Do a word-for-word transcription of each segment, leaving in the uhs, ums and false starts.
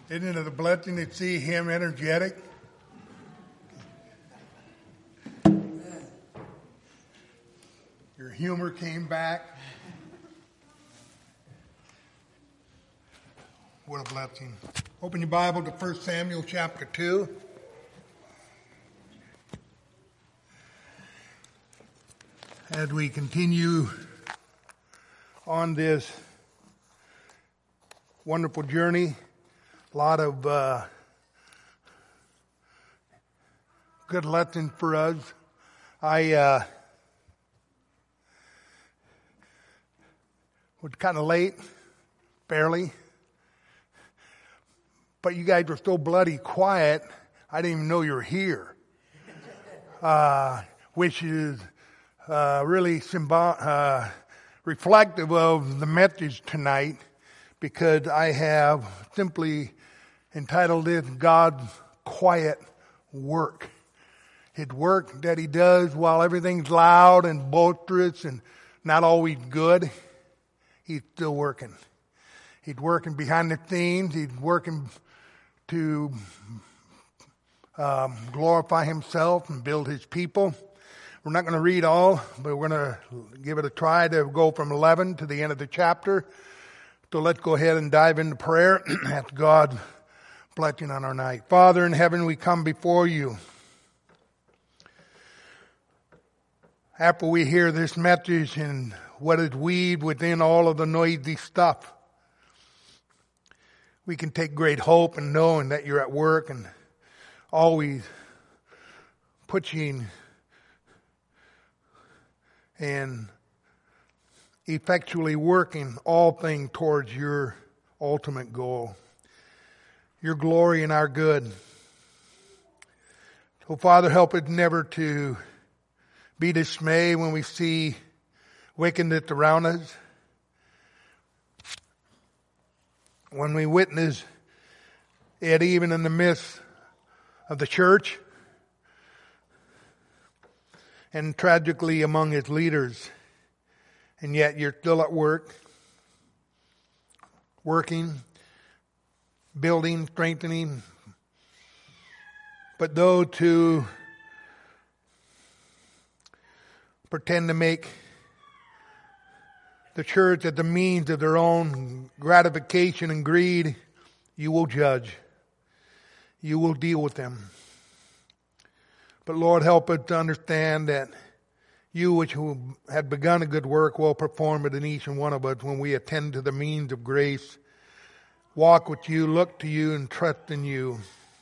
Isn't it a blessing to see him energetic? Your humor came back. What a blessing. Open your Bible to First Samuel chapter two. As we continue on this wonderful journey, a lot of uh, good lessons for us. I uh, was kind of late, barely, but you guys were so bloody quiet, I didn't even know you were here, uh, which is uh, really symbol- uh, reflective of the message tonight, because I have simply entitled it God's Quiet Work. His work that he does while everything's loud and boisterous and not always good, he's still working. He's working behind the scenes. He's working to um, glorify himself and build his people. We're not going to read all, but we're going to give it a try to go from eleven to the end of the chapter. So let's go ahead and dive into prayer. Ask God blessing on our night. Father in heaven, we come before you. After we hear this message and what is weaved within all of the noisy stuff, we can take great hope in knowing that you're at work and always pushing and effectually working all things towards your ultimate goal, your glory and our good. So Father, help us never to be dismayed when we see wickedness around us, when we witness it even in the midst of the church, and tragically among its leaders. And yet you're still at work, working, building, strengthening. But those who pretend to make the church as the means of their own gratification and greed, you will judge. You will deal with them. But Lord, help us to understand that you, which had begun a good work, will perform it in each and one of us when we attend to the means of grace, walk with you, look to you, and trust in you.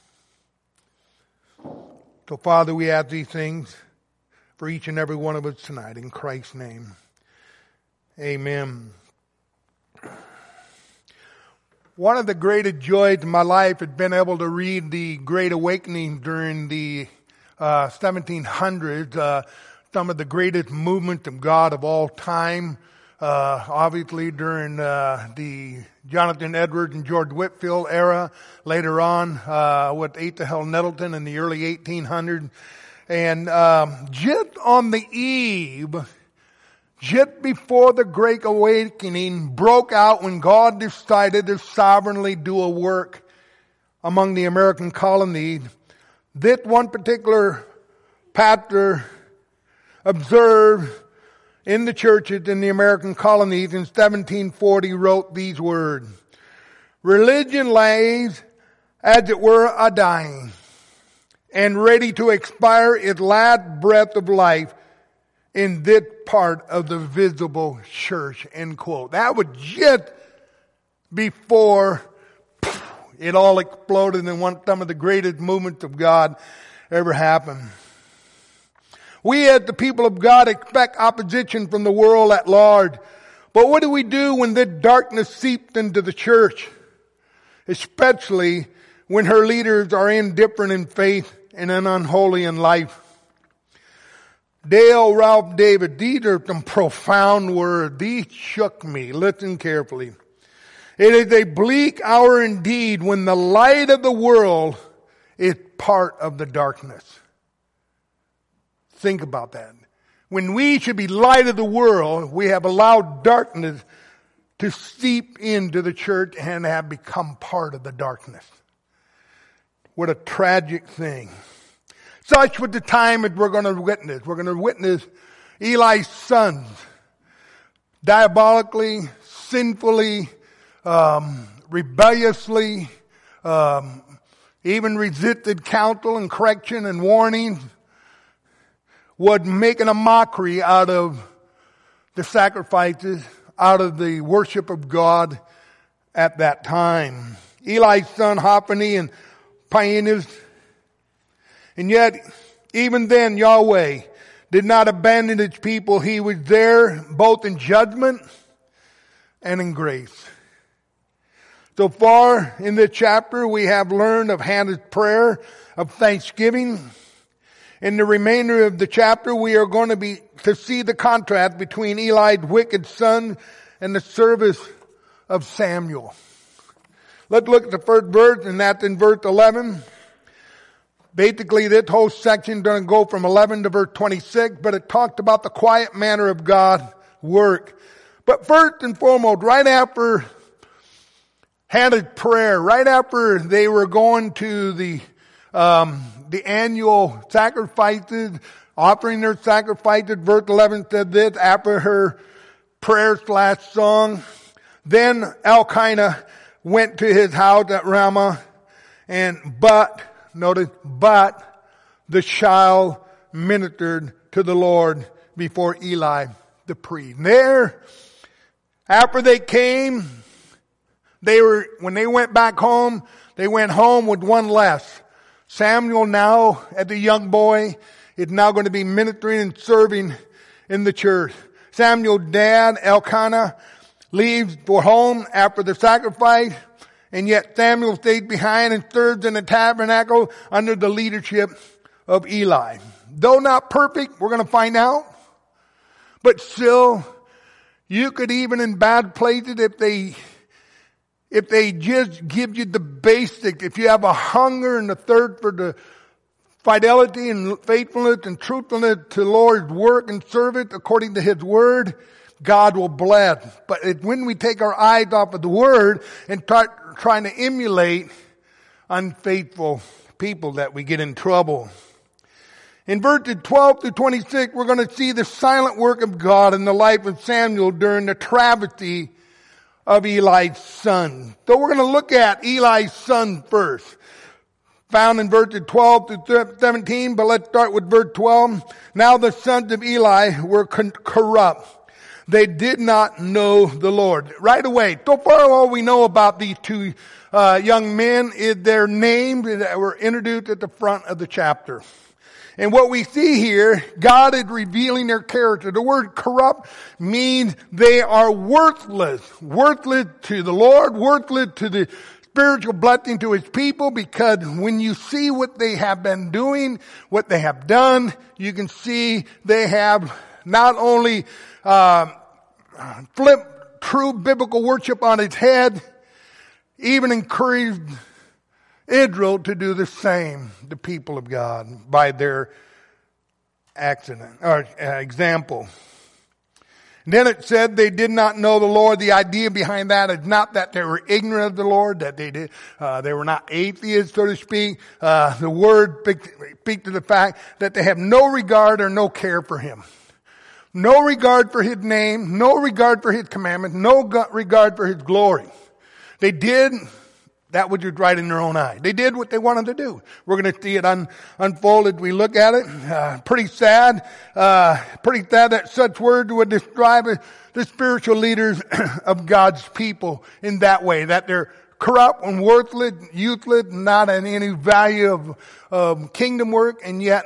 So, Father, we ask these things for each and every one of us tonight, in Christ's name. Amen. One of the greatest joys in my life has been able to read the Great Awakening during the uh, seventeen hundreds, uh, some of the greatest movements of God of all time, uh, obviously during uh, the Jonathan Edwards and George Whitefield era, later on uh, with Asa Held Nettleton in the early eighteen hundreds. And um, just on the eve, just before the Great Awakening broke out, when God decided to sovereignly do a work among the American colonies, this one particular pastor observed in the churches in the American colonies in seventeen forty wrote these words: "Religion lays, as it were, a dying, and ready to expire its last breath of life in this part of the visible church." End quote. That was just before it all exploded and one some of the greatest movements of God ever happened. We as the people of God expect opposition from the world at large. But what do we do when this darkness seeps into the church? Especially when her leaders are indifferent in faith and unholy in life. Dale Ralph David, these are some profound words. These shook me. Listen carefully. It is a bleak hour indeed when the light of the world is part of the darkness. Think about that. When we should be light of the world, we have allowed darkness to seep into the church and have become part of the darkness. What a tragic thing. Such was the time that we're going to witness. We're going to witness Eli's sons diabolically, sinfully, um, rebelliously, um, even resisted counsel and correction and warning, was making a mockery out of the sacrifices, out of the worship of God at that time. Eli's son Hophni and Phinehas. And yet, even then, Yahweh did not abandon his people. He was there both in judgment and in grace. So far in this chapter, we have learned of Hannah's prayer of thanksgiving. In the remainder of the chapter, we are going to be to see the contrast between Eli's wicked son and the service of Samuel. Let's look at the first verse, and that's in verse eleven. Basically, this whole section is going to go from eleven to verse twenty-six, but it talked about the quiet manner of God's work. But first and foremost, right after Hannah's prayer, right after they were going to the um, the annual sacrifices, offering their sacrifices, verse eleven said this, after her prayer slash song, then Elkanah went to his house at Ramah, and but Notice, but the child ministered to the Lord before Eli the priest. And there, after they came, they were, when they went back home, they went home with one less. Samuel now, as a young boy, is now going to be ministering and serving in the church. Samuel's dad, Elkanah, leaves for home after the sacrifice. And yet Samuel stayed behind and served in the tabernacle under the leadership of Eli. Though not perfect, we're going to find out. But still, you could even in bad places, if they, if they just give you the basic, if you have a hunger and a thirst for the fidelity and faithfulness and truthfulness to the Lord's work and service according to His word, God will bless. But it, when we take our eyes off of the word and start trying to emulate unfaithful people, that we get in trouble. In verses twelve through twenty-six, we're going to see the silent work of God in the life of Samuel during the travesty of Eli's son. So we're going to look at Eli's son first, found in verses twelve through seventeen, but let's start with verse twelve. Now the sons of Eli were con- corrupt. They did not know the Lord. Right away, so far all we know about these two uh, young men is their names that were introduced at the front of the chapter. And what we see here, God is revealing their character. The word corrupt means they are worthless. Worthless to the Lord, worthless to the spiritual blessing to His people, because when you see what they have been doing, what they have done, you can see they have not only uh, flipped true biblical worship on its head, even encouraged Israel to do the same, the people of God, by their accident or uh, example. And then it said they did not know the Lord. The idea behind that is not that they were ignorant of the Lord, that they did, uh, they were not atheists, so to speak. Uh, the word speaks to the fact that they have no regard or no care for Him. No regard for His name, no regard for His commandments, no regard for His glory. They did that which was right in their own eye. They did what they wanted to do. We're going to see it un, unfold as we look at it. Uh, pretty sad, uh, pretty sad that such words would describe the spiritual leaders of God's people in that way, that they're corrupt and worthless, useless, not in any value of, of kingdom work, and yet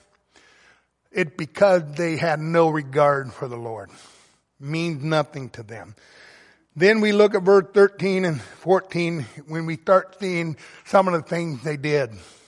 it's because they had no regard for the Lord. Means nothing to them. Then we look at verse thirteen and fourteen when we start seeing some of the things they did.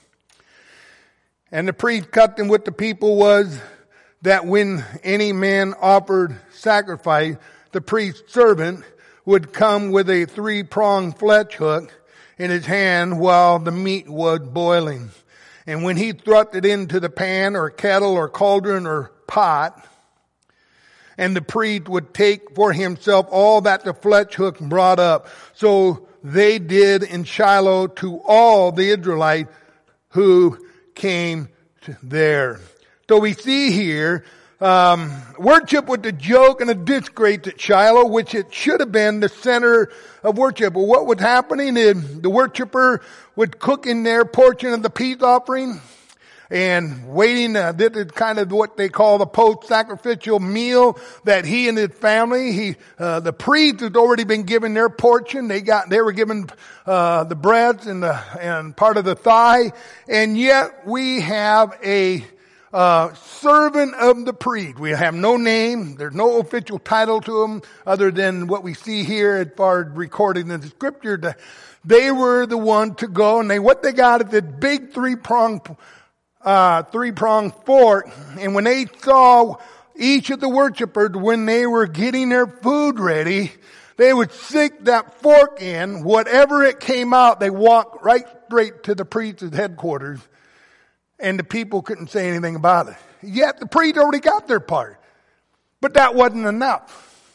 And the priest custom with the people was that when any man offered sacrifice, the priest's servant would come with a three-pronged fletch hook in his hand while the meat was boiling. And when he thrust it into the pan or kettle or cauldron or pot, And the priest would take for himself all that the flesh hook brought up. So they did in Shiloh to all the Israelites who came to there. So we see here, um, worship was a joke and a disgrace at Shiloh, which it should have been the center of worship. But what was happening is the worshiper would cook in their portion of the peace offering and waiting, uh, this is kind of what they call the post-sacrificial meal that he and his family, he, uh, the priest had already been given their portion. They got, they were given, uh, the breads and the, and part of the thigh. And yet we have a, uh, servant of the priest. We have no name. There's no official title to him other than what we see here as far as recorded in the scripture. They were the one to go, and they, what they got is this big three-pronged Uh, three-pronged fork, and when they saw each of the worshipers, when they were getting their food ready, they would stick that fork in, whatever it came out, they walked right straight to the priest's headquarters, and the people couldn't say anything about it. Yet the priest already got their part. But that wasn't enough.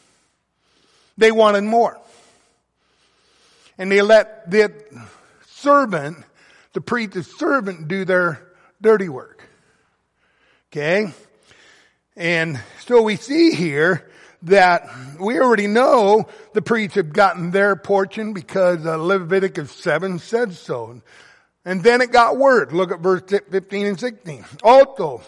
They wanted more. And they let the servant, the priest's servant, do their dirty work. Okay? And so we see here that we already know the priests have gotten their portion because uh, Leviticus seven said so. And then it got word. Look at verse fifteen and sixteen. Also,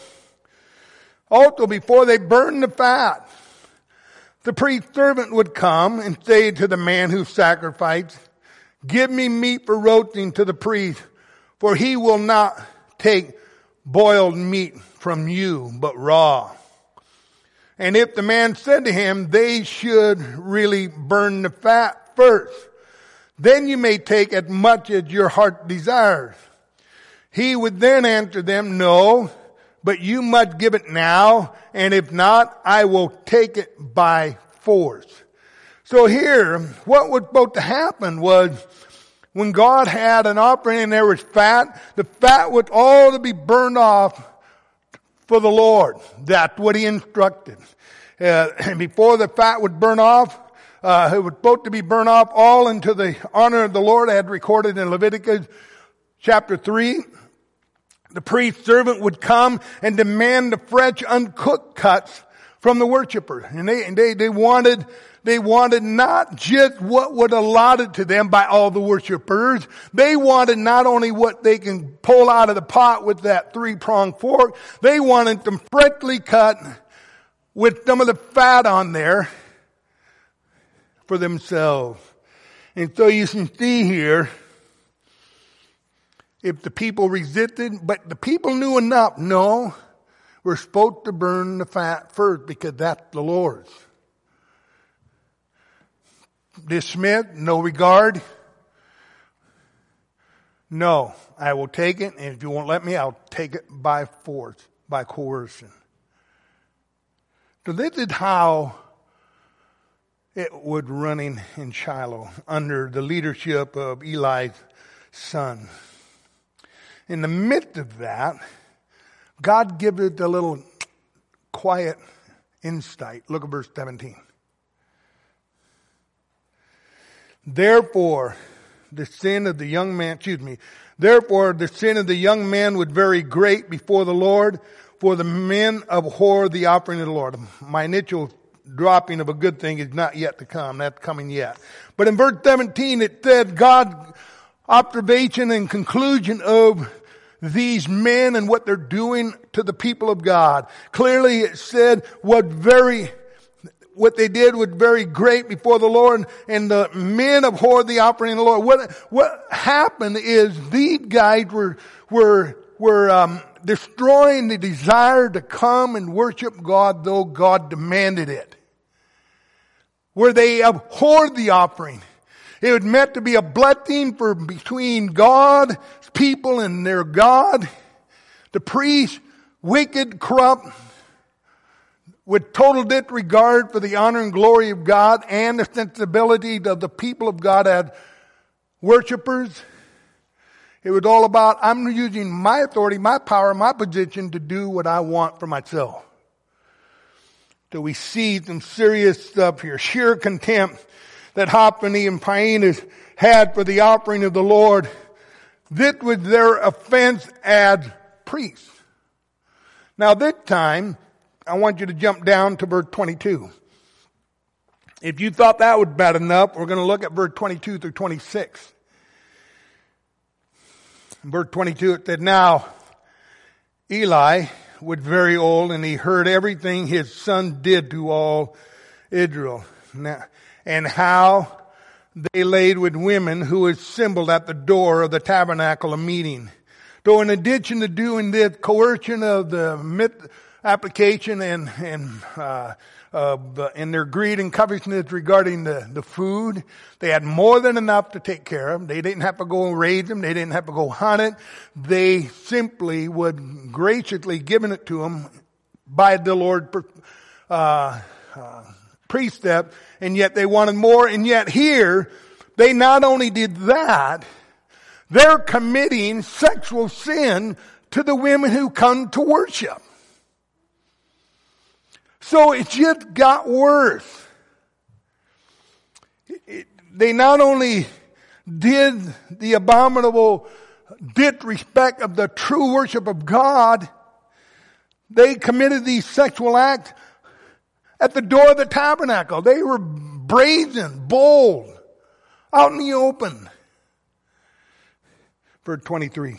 also before they burned the fat, the priest's servant would come and say to the man who sacrificed, "Give me meat for roasting to the priest, for he will not take boiled meat from you, but raw." And if the man said to him, "They should really burn the fat first, then you may take as much as your heart desires," he would then answer them, "No, but you must give it now, and if not, I will take it by force." So here, what was supposed to happen was, when God had an offering and there was fat, the fat was all to be burned off for the Lord. That's what he instructed. Uh, and before the fat would burn off, uh, it was supposed to be burned off all into the honor of the Lord. I had recorded in Leviticus chapter three. The priest's servant would come and demand the fresh, uncooked cuts from the worshiper. And they, and they, they wanted, they wanted not just what was allotted to them by all the worshipers. They wanted not only what they can pull out of the pot with that three-pronged fork, they wanted them freshly cut with some of the fat on there for themselves. And so you can see here, if the people resisted, but the people knew enough, no, we're supposed to burn the fat first because that's the Lord's. Dismiss, no regard. No, I will take it, and if you won't let me, I'll take it by force, by coercion. So this is how it was running in Shiloh under the leadership of Eli's son. In the midst of that, God gives it a little quiet insight. Look at verse seventeen. Therefore, the sin of the young man, excuse me, therefore the sin of the young man was very great before the Lord, for the men abhor the offering of the Lord. My initial dropping of a good thing is not yet to come. That's coming yet. But in verse seventeen, it said God's observation and conclusion of these men and what they're doing to the people of God. Clearly it said what very, what they did was very great before the Lord, and the men abhorred the offering of the Lord. What, what happened is these guys were, were, were, um, destroying the desire to come and worship God, though God demanded it. Where they abhorred the offering. It was meant to be a blessing for between God's people and their God. The priests, wicked, corrupt, with total disregard for the honor and glory of God and the sensibility of the people of God as worshipers. It was all about, I'm using my authority, my power, my position to do what I want for myself. So we see some serious stuff here. Sheer contempt that Hophni and Phinehas had for the offering of the Lord. This was their offense as priests. Now this time, I want you to jump down to verse twenty-two. If you thought that was bad enough, we're going to look at verse twenty-two through twenty-six. In verse twenty-two it said, Now Eli was very old, and he heard everything his son did to all Israel, now, and how they laid with women who assembled at the door of the tabernacle of meeting. So in addition to doing this coercion of the myth application and and uh, uh, and their greed and covetousness regarding the, the food, they had more than enough to take care of. They didn't have to go and raise them. They didn't have to go hunt it. They simply would graciously given it to them by the Lord uh, uh, precept, and yet they wanted more. And yet here, they not only did that, they're committing sexual sin to the women who come to worship. So it just got worse. It, they not only did the abominable disrespect of the true worship of God, they committed these sexual acts at the door of the tabernacle. They were brazen, bold, out in the open. Verse twenty-three.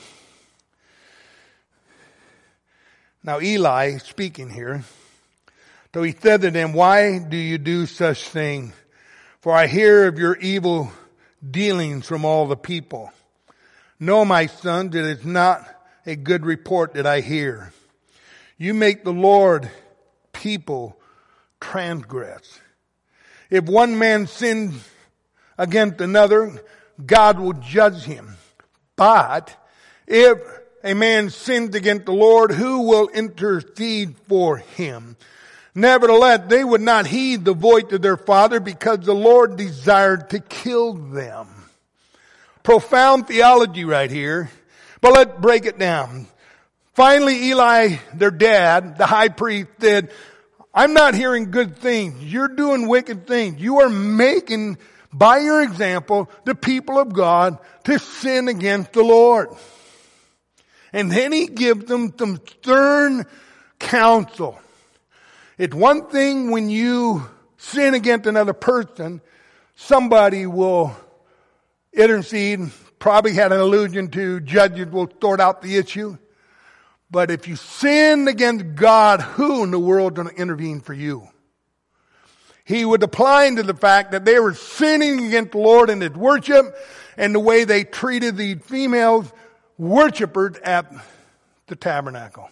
Now Eli speaking here. So he said to them, Why do you do such thing? For I hear of your evil dealings from all the people. No, my son, it is not a good report that I hear. You make the Lord people transgress. If one man sins against another, God will judge him. But if a man sins against the Lord, who will intercede for him? Nevertheless, they would not heed the voice of their father because the Lord desired to kill them. Profound theology right here. But let's break it down. Finally, Eli, their dad, the high priest, said, I'm not hearing good things. You're doing wicked things. You are making, by your example, the people of God to sin against the Lord. And then he gives them some stern counsel. It's one thing when you sin against another person, somebody will intercede, probably had an allusion to judges will sort out the issue. But if you sin against God, who in the world is going to intervene for you? He was applying to the fact that they were sinning against the Lord in his worship and the way they treated the female worshipers at the tabernacle.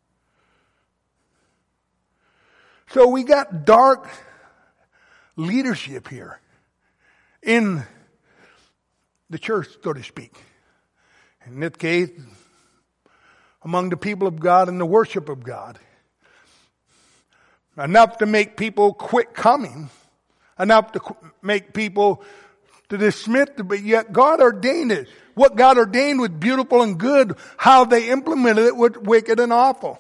So we got dark leadership here in the church, so to speak. In this case, among the people of God and the worship of God. Enough to make people quit coming. Enough to qu- make people to dismiss it, but yet God ordained it. What God ordained was beautiful and good. How they implemented it was wicked and awful.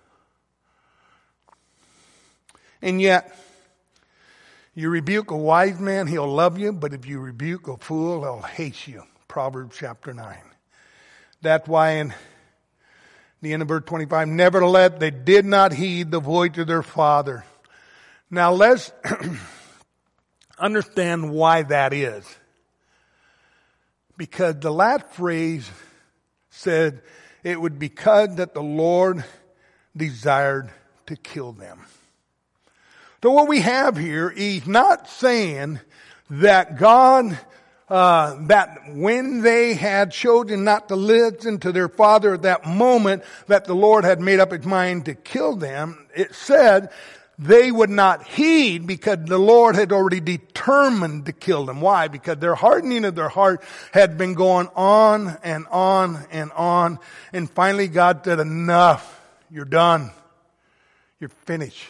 And yet, you rebuke a wise man, he'll love you, but if you rebuke a fool, he'll hate you. Proverbs chapter nine. That's why in the end of verse twenty-five, nevertheless, they did not heed the voice of their father. Now let's understand why that is. Because the last phrase said it would be because that the Lord desired to kill them. So what we have here, he's not saying that God, uh, that when they had chosen not to listen to their father at that moment, that the Lord had made up his mind to kill them. It said they would not heed because the Lord had already determined to kill them. Why? Because their hardening of their heart had been going on and on and on. And finally God said, enough. You're done. You're finished.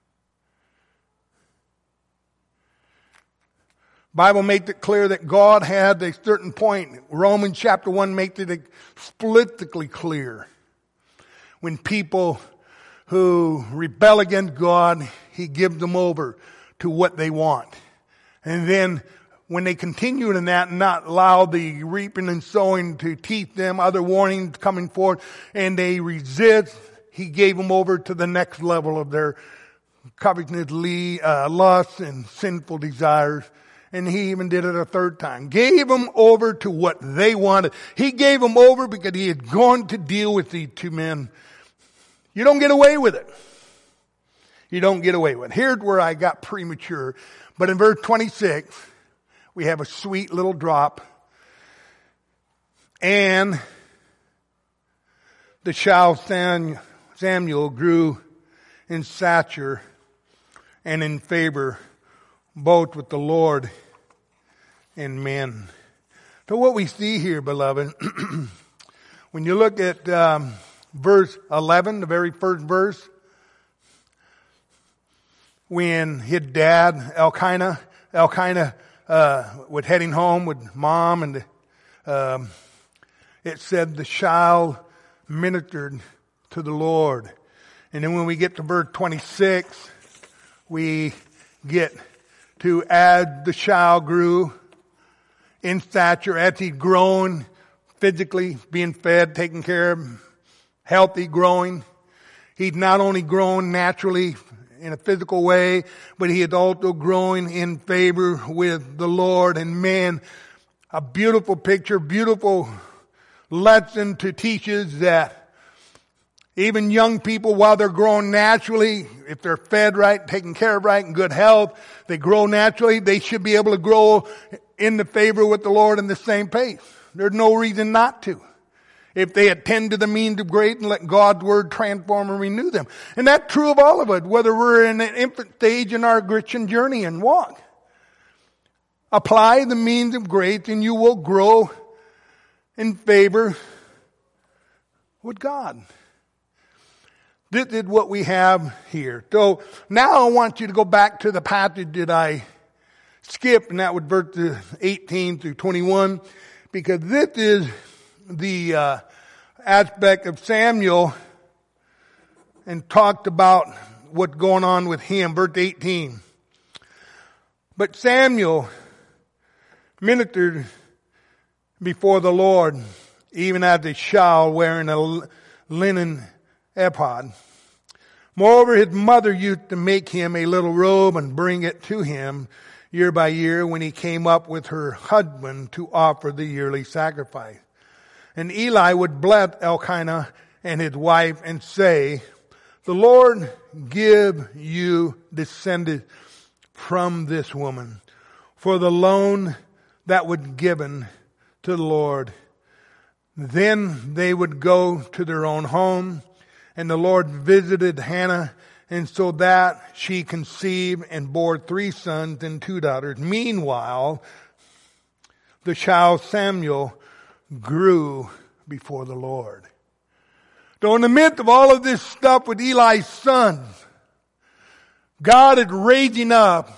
Bible makes it clear that God had a certain point. Romans chapter one makes it explicitly clear. When people who rebel against God, He gives them over to what they want. And then when they continue in that and not allow the reaping and sowing to teach them other warnings coming forth, and they resist, He gave them over to the next level of their covetousness, uh, lust, and sinful desires. And He even did it a third time. Gave them over to what they wanted. He gave them over because He had gone to deal with these two men. You don't get away with it. You don't get away with it. Here's where I got premature. But in verse twenty-six, we have a sweet little drop. And the child Samuel grew in stature and in favor both with the Lord and men. So what we see here, beloved, when you look at um, verse eleven, the very first verse, when his dad, Elkanah, Elkanah uh, was heading home with mom, and um, it said the child ministered to the Lord. And then when we get to verse twenty-six, we get to as the child grew in stature, as he'd grown physically, being fed, taken care of, healthy, growing. He'd not only grown naturally in a physical way, but he had also grown in favor with the Lord and men. A beautiful picture, beautiful lesson to teach us that even young people, while they're growing naturally, if they're fed right, taken care of right, in good health, they grow naturally, they should be able to grow in the favor with the Lord in the same pace. There's no reason not to, if they attend to the means of grace and let God's Word transform and renew them. And that's true of all of us, whether we're in an infant stage in our Christian journey and walk. Apply the means of grace and you will grow in favor with God. This is what we have here. So now I want you to go back to the passage that I skipped, and that would verse eighteen through twenty-one, because this is the uh, aspect of Samuel and talked about what's going on with him. Verse eighteen. But Samuel ministered before the Lord, even as a child wearing a linen ephod. Moreover, his mother used to make him a little robe and bring it to him year by year when he came up with her husband to offer the yearly sacrifice. And Eli would bless Elkanah and his wife and say, the Lord give you descendants from this woman for the loan that was given to the Lord. Then they would go to their own home, and the Lord visited Hannah, and so that she conceived and bore three sons and two daughters. Meanwhile, the child Samuel grew before the Lord. So in the midst of all of this stuff with Eli's sons, God is raising up,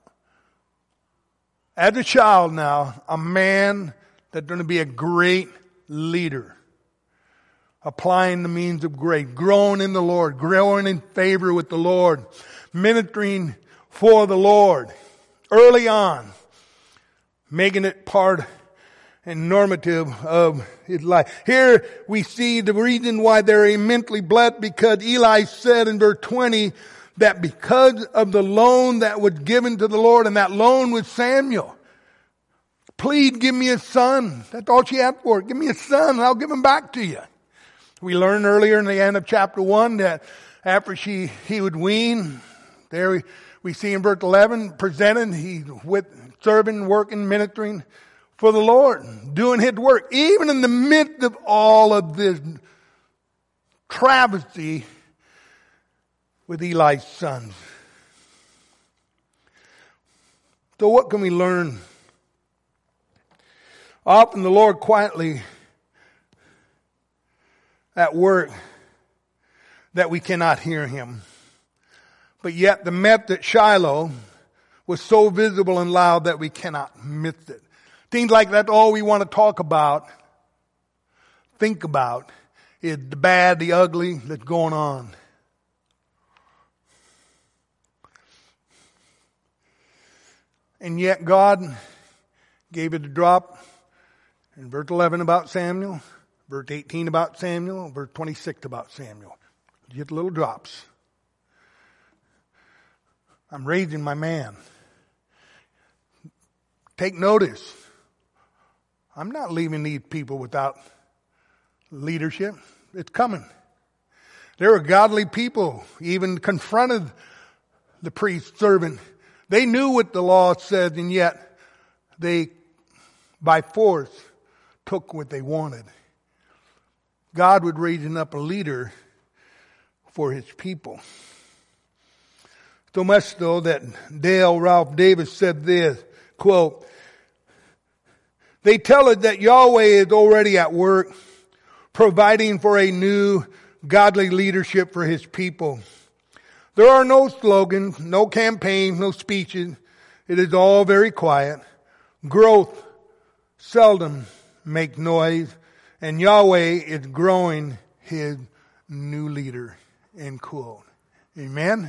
as a child now, a man that's going to be a great leader. Applying the means of grace, growing in the Lord, growing in favor with the Lord, ministering for the Lord early on, making it part and normative of his life. Here we see the reason why they're immensely blessed, because Eli said in verse twenty that because of the loan that was given to the Lord, and that loan was Samuel. Please give me a son. That's all she asked for. Give me a son and I'll give him back to you. We learned earlier in the end of chapter one that after she he would wean, there we, we see in verse eleven, presented, he with serving, working, ministering for the Lord, doing his work. Even in the midst of all of this travesty with Eli's sons. So what can we learn? Often the Lord quietly at work that we cannot hear him. But yet the method at Shiloh was so visible and loud that we cannot miss it. Things like that, all we want to talk about, think about, is the bad, the ugly that's going on. And yet God gave it a drop in verse eleven about Samuel, verse eighteen about Samuel, verse twenty-six about Samuel. You get little drops. I'm raising my man. Take notice. I'm not leaving these people without leadership. It's coming. There were godly people even confronted the priest servant. They knew what the law said, and yet they, by force, took what they wanted. God would raise up a leader for his people. So much so that Dale Ralph Davis said this, quote, "They tell us that Yahweh is already at work, providing for a new godly leadership for his people. There are no slogans, no campaigns, no speeches. It is all very quiet. Growth seldom makes noise, and Yahweh is growing his new leader." End quote. Amen.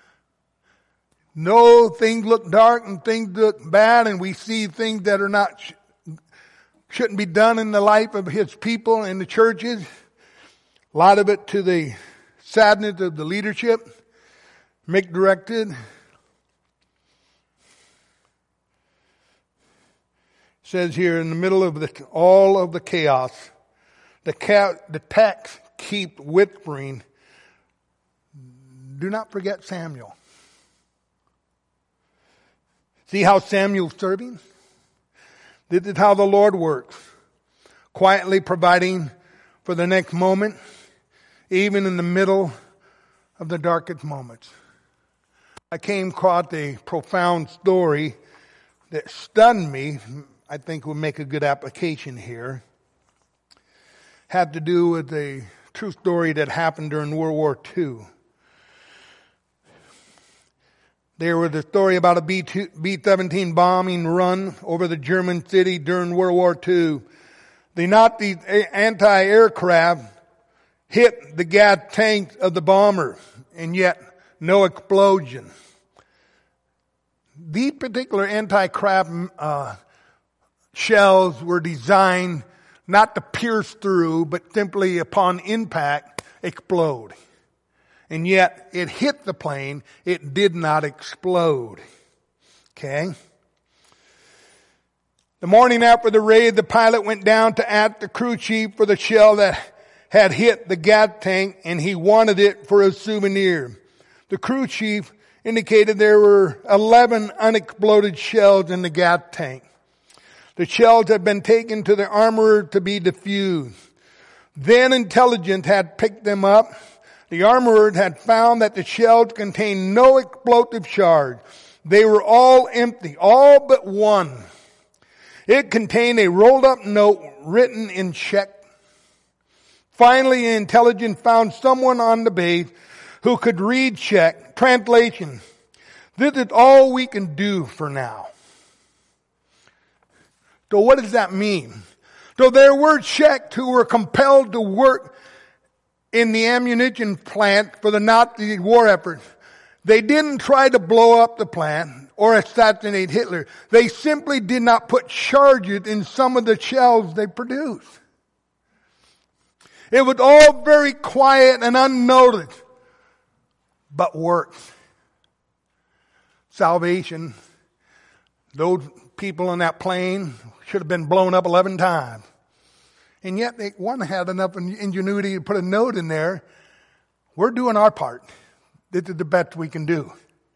No, things look dark and things look bad, and we see things that are not shouldn't be done in the life of his people and the churches. A lot of it to the sadness of the leadership, misdirected. It says here in the middle of the, all of the chaos, the, cat, the text keep whispering, do not forget Samuel. See how Samuel's serving? This is how the Lord works. Quietly providing for the next moment, even in the middle of the darkest moments. I came across a profound story that stunned me. I think would make a good application here. Had to do with a true story that happened during World War Two. There was a story about a B seventeen bombing run over the German city during World War Two. The Nazi anti-aircraft hit the gas tanks of the bomber, and yet no explosion. These particular anti-craft uh, shells were designed not to pierce through, but simply upon impact explode. And yet it hit the plane, it did not explode. Okay? The morning after the raid, the pilot went down to ask the crew chief for the shell that had hit the gas tank, and he wanted it for a souvenir. The crew chief indicated there were eleven unexploded shells in the gas tank. The shells had been taken to the armorer to be defused. Then intelligence had picked them up. The armorer had found that the shells contained no explosive charge. They were all empty, all but one. It contained a rolled up note written in Czech. Finally, intelligence found someone on the base who could read Czech. Translation: "This is all we can do for now." So what does that mean? So there were Czechs who were compelled to work in the ammunition plant for the Nazi war effort. They didn't try to blow up the plant or assassinate Hitler. They simply did not put charges in some of the shells they produced. It was all very quiet and unnoticed, but worked. Salvation, those people in that plane should have been blown up eleven times. And yet they, one had enough ingenuity to put a note in there. We're doing our part. This is the best we can do.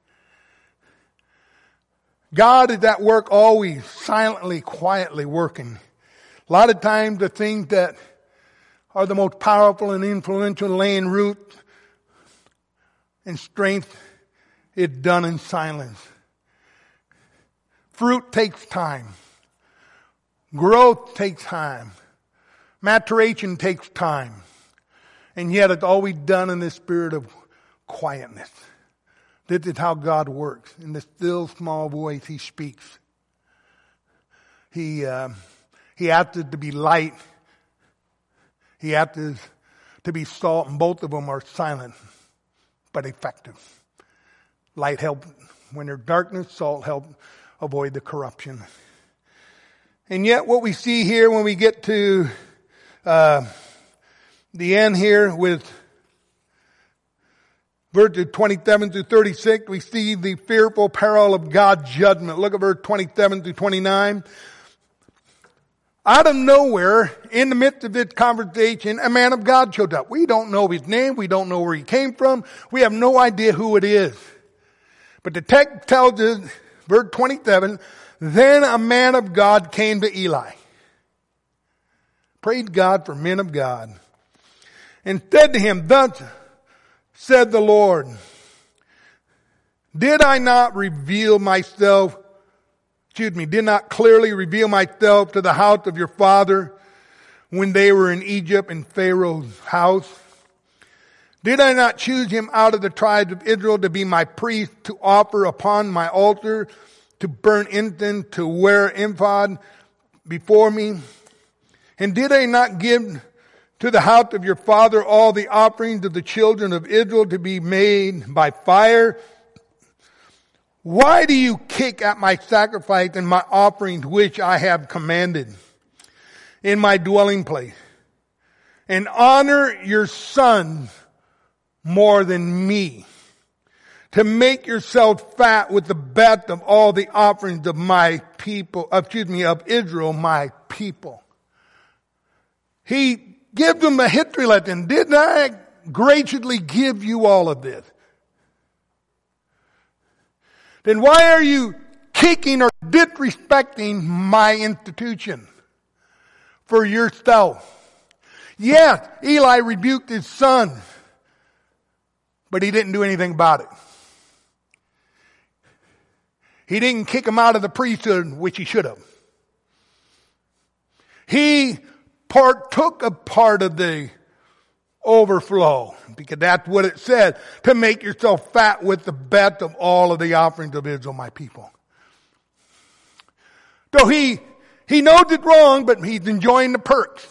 God is at work always, silently, quietly working. A lot of times the things that are the most powerful and influential laying root and strength is done in silence. Fruit takes time. Growth takes time. Maturation takes time. And yet it's always done in this spirit of quietness. This is how God works. In the still small voice he speaks. He, uh, he asks us to be light. He asks us to be salt, and both of them are silent but effective. Light helps when there's darkness. Salt helps avoid the corruption. And yet what we see here when we get to uh, the end here with verses twenty-seven through thirty-six, we see the fearful peril of God's judgment. Look at verse twenty-seven through twenty-nine. Out of nowhere, in the midst of this conversation, a man of God showed up. We don't know his name. We don't know where he came from. We have no idea who it is. But the text tells us, verse twenty-seven, then a man of God came to Eli. Praise God for men of God. And said to him, thus said the Lord, did I not reveal myself Excuse me, did not clearly reveal myself to the house of your father when they were in Egypt in Pharaoh's house? Did I not choose him out of the tribes of Israel to be my priest, to offer upon my altar, to burn incense, to wear ephod before me? And did I not give to the house of your father all the offerings of the children of Israel to be made by fire? Why do you kick at my sacrifice and my offerings which I have commanded in my dwelling place? And honor your sons more than me, to make yourself fat with the best of all the offerings of my people, excuse me, of Israel, my people. He gives them a history lesson. Did I graciously give you all of this? Then why are you kicking or disrespecting my institution for yourself? Yes, Eli rebuked his son, but he didn't do anything about it. He didn't kick him out of the priesthood, which he should have. He partook a part of the overflow, because that's what it said, to make yourself fat with the best of all of the offerings of Israel, my people. So he, he knows it's wrong, but he's enjoying the perks.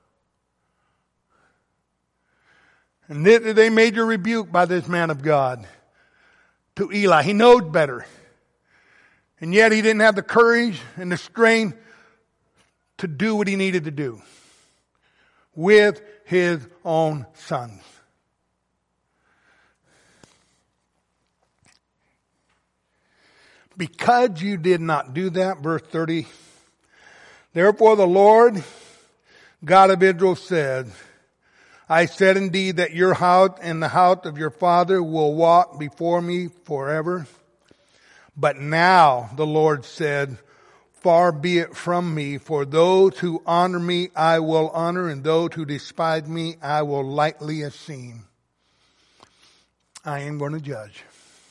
And this is a major rebuke by this man of God to Eli. He knows better. And yet he didn't have the courage and the strength to do what he needed to do with his own sons. Because you did not do that, verse thirty, therefore the Lord God of Israel said, I said indeed that your house and the house of your father will walk before me forever. But now the Lord said, far be it from me, for those who honor me I will honor, and those who despise me I will lightly esteem. I am going to judge.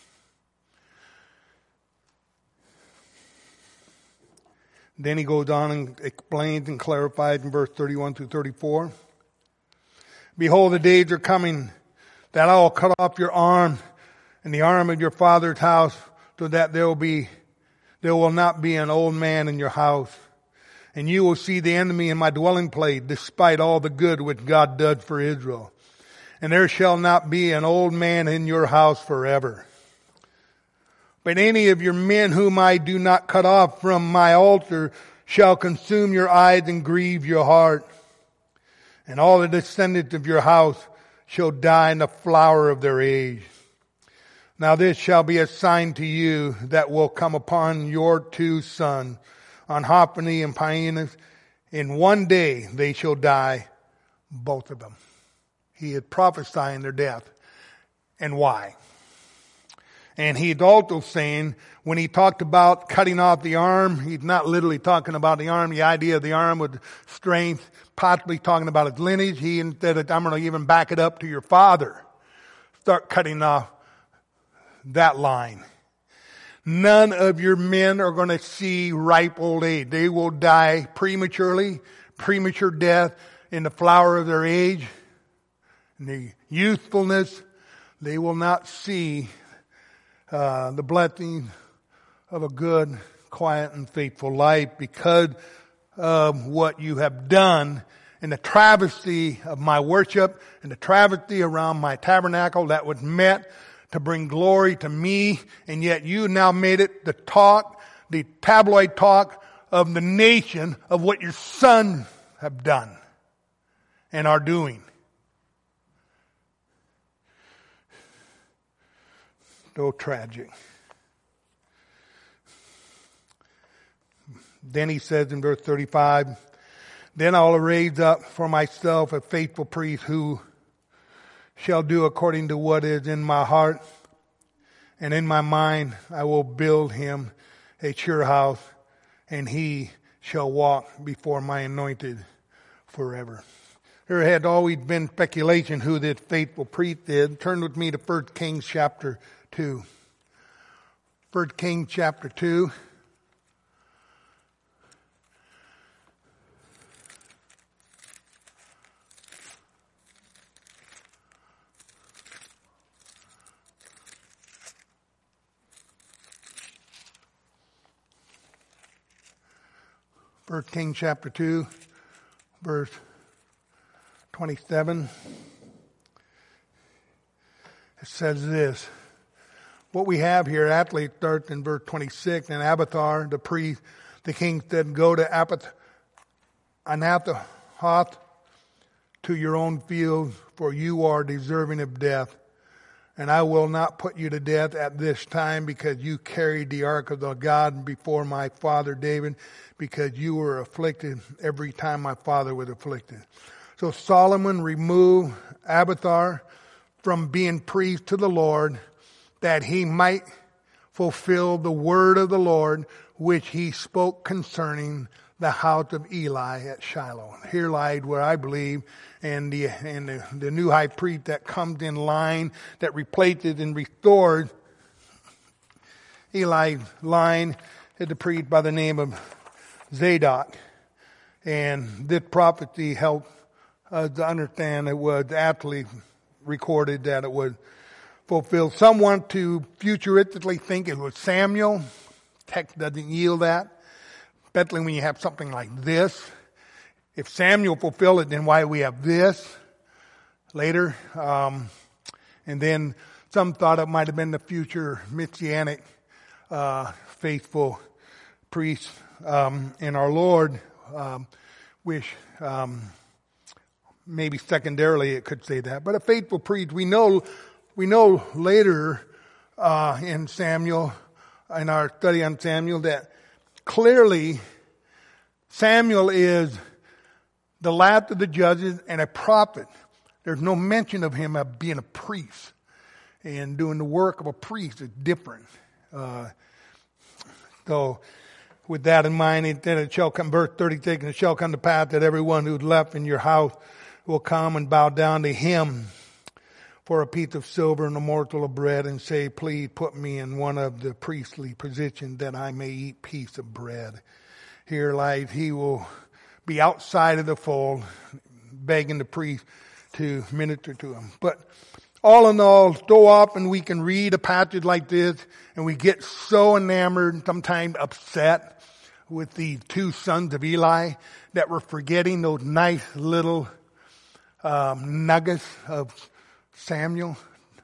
Then he goes on and explains and clarifies in verse thirty-one through thirty-four. Behold, the days are coming that I will cut off your arm and the arm of your father's house, so that there will be There will not be an old man in your house. And you will see the enemy in my dwelling place, despite all the good which God does for Israel. And there shall not be an old man in your house forever. But any of your men whom I do not cut off from my altar shall consume your eyes and grieve your heart. And all the descendants of your house shall die in the flower of their age. Now this shall be a sign to you that will come upon your two sons, on Hophni and Phinehas. In one day they shall die, both of them. He is prophesying their death. And why? And he's also saying, when he talked about cutting off the arm, he's not literally talking about the arm, the idea of the arm with strength, possibly talking about his lineage. He instead of, I'm going to even back it up to your father. Start cutting off that line. None of your men are going to see ripe old age. They will die prematurely, premature death in the flower of their age, in the youthfulness. They will not see uh, the blessing of a good, quiet, and faithful life because of what you have done in the travesty of my worship and the travesty around my tabernacle that was met to bring glory to me, and yet you now made it the talk, the tabloid talk of the nation of what your sons have done and are doing. So tragic. Then he says in verse thirty-five, then I will raise up for myself a faithful priest who shall do according to what is in my heart, and in my mind I will build him a sure house, and he shall walk before my anointed forever. There had always been speculation who this faithful priest is. Turn with me to First Kings chapter two. First Kings chapter two. First Kings chapter two, verse twenty-seven. It says this. What we have here, actually starts in verse twenty-six. And Abiathar, the priest, the king said, go to Apath, Anathoth, to your own fields, for you are deserving of death. And I will not put you to death at this time, because you carried the ark of the God before my father David, because you were afflicted every time my father was afflicted. So Solomon removed Abiathar from being priest to the Lord, that he might fulfill the word of the Lord, which he spoke concerning the house of Eli at Shiloh. Here lied where I believe, and the and the, the new high priest that comes in line, that replaces and restored Eli's line, is the priest by the name of Zadok. And this prophecy helped us to understand it was aptly recorded that it was fulfilled. Some want to futuristically think it was Samuel. Text doesn't yield that. Especially when you have something like this. If Samuel fulfilled it, then why do we have this later? Um, and then some thought it might have been the future Messianic uh, faithful priest um, in our Lord, um, which um, maybe secondarily it could say that. But a faithful priest, we know, we know later uh, in Samuel, in our study on Samuel, that clearly Samuel is the last of the judges and a prophet. There's no mention of him of being a priest. And doing the work of a priest is different. Uh, so, with that in mind, it, then it shall come, verse thirty-six, and it shall come to pass that everyone who's left in your house will come and bow down to him for a piece of silver and a morsel of bread, and say, please put me in one of the priestly positions that I may eat piece of bread. Here lies, he will be outside of the fold, begging the priest to minister to him. But all in all, so often we can read a passage like this and we get so enamored, sometimes upset with the two sons of Eli, that we're forgetting those nice little um, nuggets of Samuel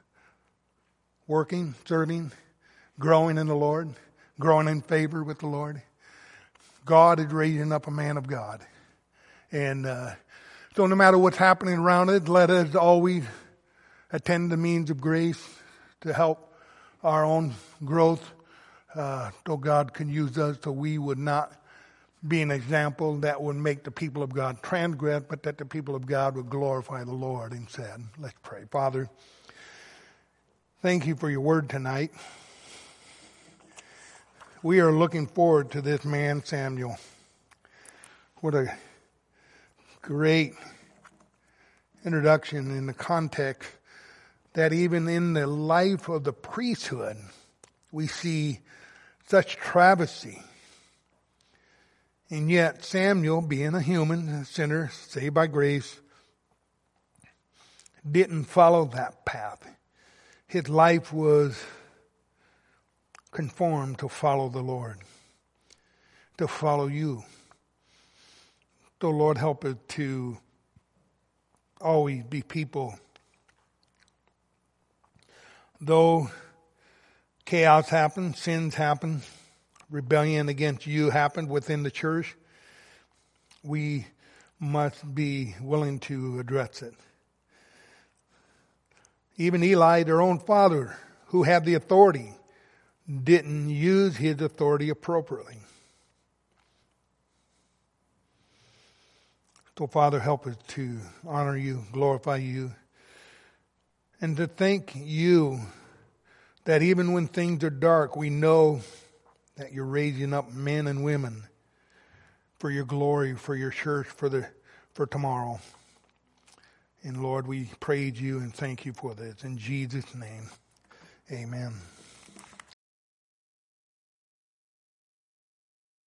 working, serving, growing in the Lord, growing in favor with the Lord. God is raising up a man of God. And uh, so no matter what's happening around it, let us always attend the means of grace to help our own growth. Uh, so God can use us, so we would not be an example that would make the people of God transgress, but that the people of God would glorify the Lord instead. Let's pray. Father, thank you for your word tonight. We are looking forward to this man, Samuel. What a great introduction in the context that even in the life of the priesthood, we see such travesty. And yet Samuel, being a human, a sinner, saved by grace, didn't follow that path. His life was conformed to follow the Lord, to follow you. So Lord, help us to always be people. Though chaos happens, sins happen, rebellion against you happened within the church, we must be willing to address it. Even Eli, their own father, who had the authority, didn't use his authority appropriately. So, Father, help us to honor you, glorify you, and to thank you that even when things are dark, we know that you're raising up men and women for your glory, for your church, for the for tomorrow. And Lord, we praise you and thank you for this. In Jesus' name, amen.